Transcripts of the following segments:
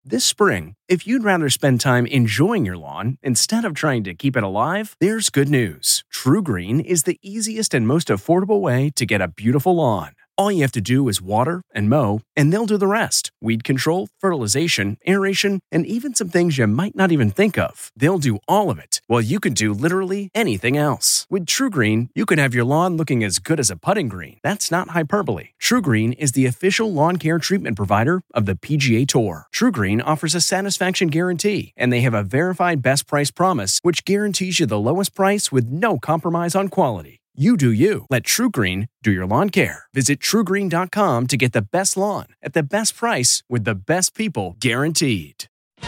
This spring, if you'd rather spend time enjoying your lawn instead of trying to keep it alive, there's good news. TruGreen is the easiest and most affordable way to get a beautiful lawn. All you have to do is water and mow, and they'll do the rest. Weed control, fertilization, aeration, and even some things you might not even think of. They'll do all of it, while you can do literally anything else. With TruGreen, you can have your lawn looking as good as a putting green. That's not hyperbole. TruGreen is the official lawn care treatment provider of the PGA Tour. TruGreen offers a satisfaction guarantee, and they have a verified best price promise, which guarantees you the lowest price with no compromise on quality. You do you. Let TruGreen do your lawn care. Visit TruGreen.com to get the best lawn at the best price with the best people guaranteed.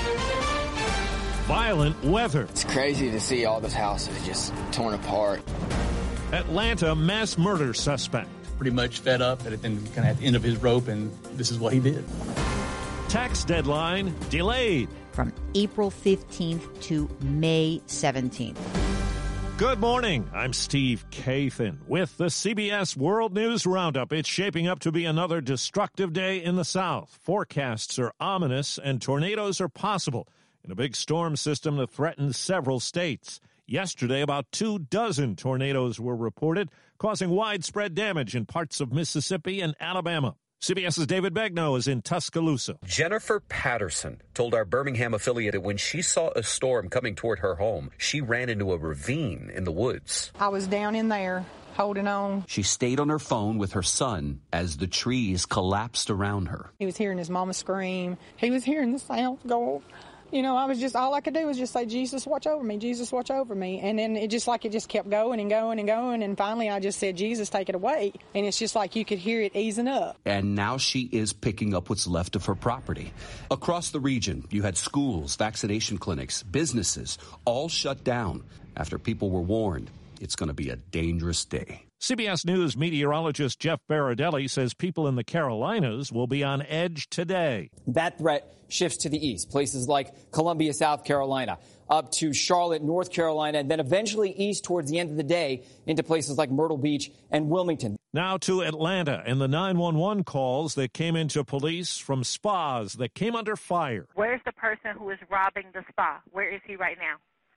Violent weather. It's crazy to see all those houses just torn apart. Atlanta mass murder suspect. Pretty much fed up and kind of at the end of his rope, and this is what he did. Tax deadline delayed. From April 15th to May 17th. Good morning. I'm Steve Kathan with the CBS World News Roundup. It's shaping up to be another destructive day in the South. Forecasts are ominous and tornadoes are possible in a big storm system that threatens several states. Yesterday, about 24 tornadoes were reported, causing widespread damage in parts of Mississippi and Alabama. CBS's David Begnaud is in Tuscaloosa. Jennifer Patterson told our Birmingham affiliate that when she saw a storm coming toward her home, she ran into a ravine in the woods. I was down in there holding on. She stayed on her phone with her son as the trees collapsed around her. He was hearing his mama scream. He was hearing the sound go. You know, all I could do was just say, Jesus, watch over me. Jesus, watch over me. And then it just kept going and going and going. And finally, I just said, Jesus, take it away. And it's just like you could hear it easing up. And now she is picking up what's left of her property. Across the region, you had schools, vaccination clinics, businesses, all shut down after people were warned it's going to be a dangerous day. CBS News meteorologist Jeff Baradelli says people in the Carolinas will be on edge today. That threat shifts to the east, places like Columbia, South Carolina, up to Charlotte, North Carolina, and then eventually east towards the end of the day into places like Myrtle Beach and Wilmington. Now to Atlanta and the 911 calls that came into police from spas that came under fire. Where's the person who is robbing the spa? Where is he right now?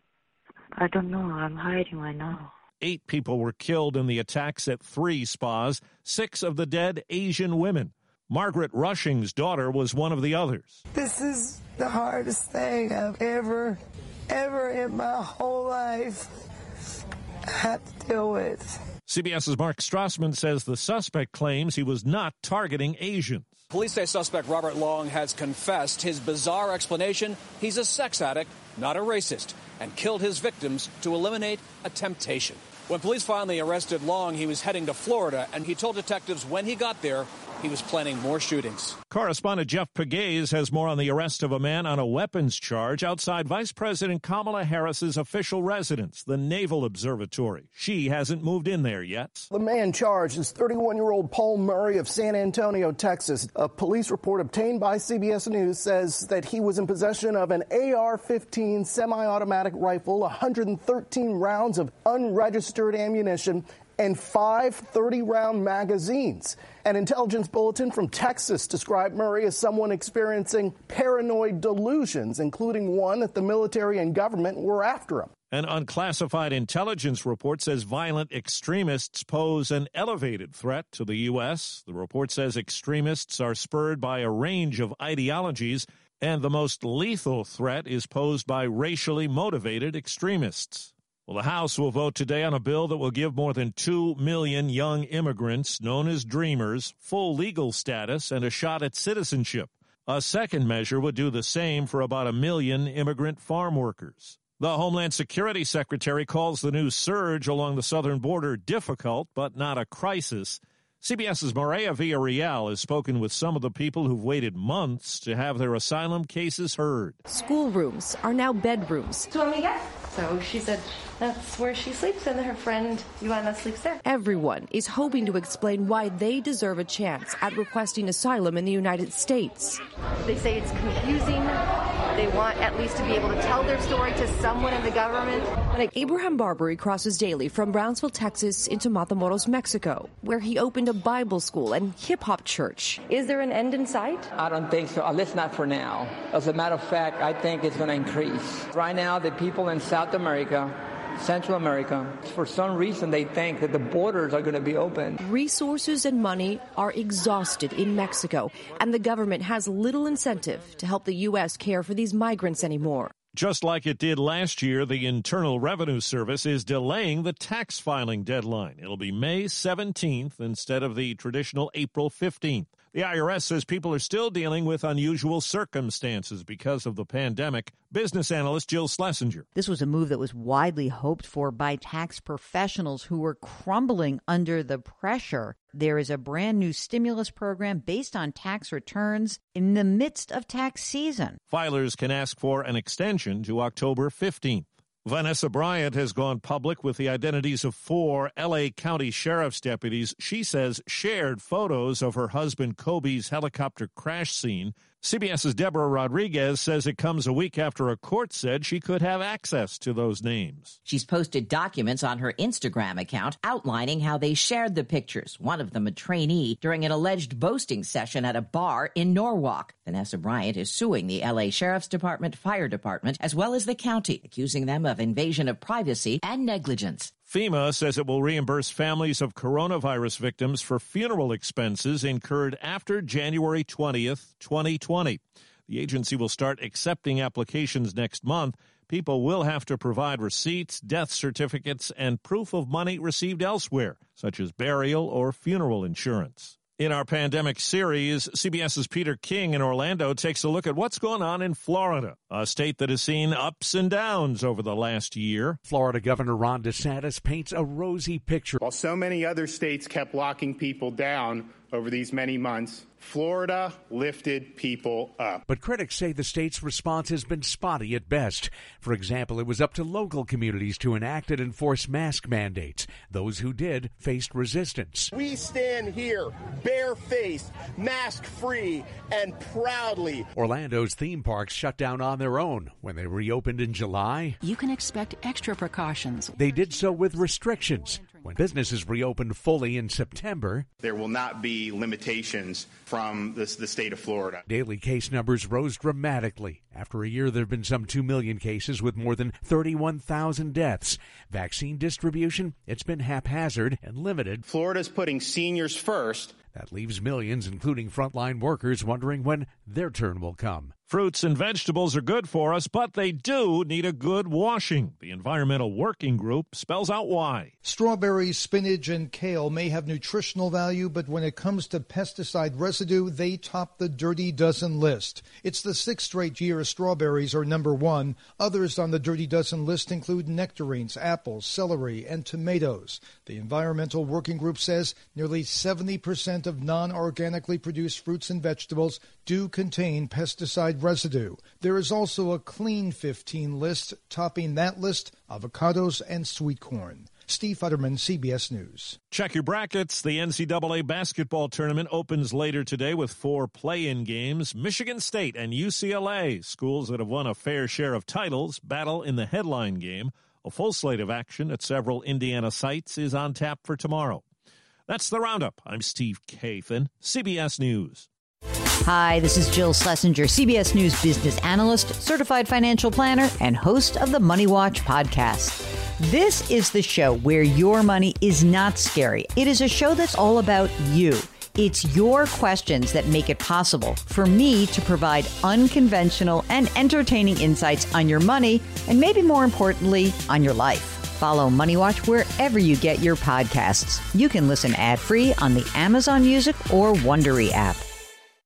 I don't know. I'm hiding right now. 8 people were killed in the attacks at 3 spas, 6 of the dead Asian women. Margaret Rushing's daughter was one of the others. This is the hardest thing I've ever in my whole life had to deal with. CBS's Mark Strassman says the suspect claims he was not targeting Asians. Police say suspect Robert Long has confessed his bizarre explanation. He's a sex addict, not a racist, and killed his victims to eliminate a temptation. When police finally arrested Long, he was heading to Florida, and he told detectives when he got there, he was planning more shootings. Correspondent Jeff Pegues has more on the arrest of a man on a weapons charge outside Vice President Kamala Harris's official residence, the Naval Observatory. She hasn't moved in there yet. The man charged is 31-year-old Paul Murray of San Antonio, Texas. A police report obtained by CBS News says that he was in possession of an AR-15 semi-automatic rifle, 113 rounds of unregistered ammunition, and 5 30-round magazines. An intelligence bulletin from Texas described Murray as someone experiencing paranoid delusions, including one that the military and government were after him. An unclassified intelligence report says violent extremists pose an elevated threat to the U.S. The report says extremists are spurred by a range of ideologies, and the most lethal threat is posed by racially motivated extremists. Well, the House will vote today on a bill that will give more than 2 million young immigrants, known as Dreamers, full legal status and a shot at citizenship. A second measure would do the same for about 1 million immigrant farm workers. The Homeland Security Secretary calls the new surge along the southern border difficult, but not a crisis. CBS's Maria Villarreal has spoken with some of the people who've waited months to have their asylum cases heard. Schoolrooms are now bedrooms. So she said, That's where she sleeps, and her friend Ioana sleeps there. Everyone is hoping to explain why they deserve a chance at requesting asylum in the United States. They say it's confusing. They want at least to be able to tell their story to someone in the government. Abraham Barbary crosses daily from Brownsville, Texas into Matamoros, Mexico, where he opened a Bible school and hip-hop church. Is there an end in sight? I don't think so, at least not for now. As a matter of fact, I think it's going to increase. Right now, the people in South America, Central America, for some reason they think that the borders are going to be open. Resources and money are exhausted in Mexico, and the government has little incentive to help the U.S. care for these migrants anymore. Just like it did last year, the Internal Revenue Service is delaying the tax filing deadline. It'll be May 17th instead of the traditional April 15th. The IRS says people are still dealing with unusual circumstances because of the pandemic. Business analyst Jill Schlesinger. This was a move that was widely hoped for by tax professionals who were crumbling under the pressure. There is a brand new stimulus program based on tax returns in the midst of tax season. Filers can ask for an extension to October 15th. Vanessa Bryant has gone public with the identities of 4 L.A. County Sheriff's deputies she says shared photos of her husband Kobe's helicopter crash scene. CBS's Deborah Rodriguez says it comes a week after a court said she could have access to those names. She's posted documents on her Instagram account outlining how they shared the pictures, one of them a trainee, during an alleged boasting session at a bar in Norwalk. Vanessa Bryant is suing the L.A. Sheriff's Department, Fire Department, as well as the county, accusing them of invasion of privacy and negligence. FEMA says it will reimburse families of coronavirus victims for funeral expenses incurred after January 20th, 2020. The agency will start accepting applications next month. People will have to provide receipts, death certificates, and proof of money received elsewhere, such as burial or funeral insurance. In our pandemic series, CBS's Peter King in Orlando takes a look at what's going on in Florida, a state that has seen ups and downs over the last year. Florida Governor Ron DeSantis paints a rosy picture. While so many other states kept locking people down over these many months, Florida lifted people up. But critics say the state's response has been spotty at best. For example, it was up to local communities to enact and enforce mask mandates. Those who did faced resistance. We stand here barefaced, mask-free, and proudly. Orlando's theme parks shut down on their own. When they reopened in July, you can expect extra precautions. They did so with restrictions. When businesses reopened fully in September, there will not be limitations from the state of Florida. Daily case numbers rose dramatically. After a year, there have been some 2 million cases with more than 31,000 deaths. Vaccine distribution, it's been haphazard and limited. Florida's putting seniors first. That leaves millions, including frontline workers, wondering when their turn will come. Fruits and vegetables are good for us, but they do need a good washing. The Environmental Working Group spells out why. Strawberries, spinach, and kale may have nutritional value, but when it comes to pesticide residue, they top the Dirty Dozen list. It's the 6th straight year strawberries are number 1. Others on the Dirty Dozen list include nectarines, apples, celery, and tomatoes. The Environmental Working Group says nearly 70% of non-organically produced fruits and vegetables do contain pesticide residue. There is also a Clean 15 list. Topping that list, avocados and sweet corn. Steve Futterman, CBS News. Check your brackets. The NCAA basketball tournament opens later today with 4 play-in games. Michigan State and UCLA, schools that have won a fair share of titles, battle in the headline game. A full slate of action at several Indiana sites is on tap for tomorrow. That's the Roundup. I'm Steve Kathan, CBS News. Hi, this is Jill Schlesinger, CBS News business analyst, certified financial planner, and host of the Money Watch podcast. This is the show where your money is not scary. It is a show that's all about you. It's your questions that make it possible for me to provide unconventional and entertaining insights on your money, and maybe more importantly, on your life. Follow Money Watch wherever you get your podcasts. You can listen ad-free on the Amazon Music or Wondery app.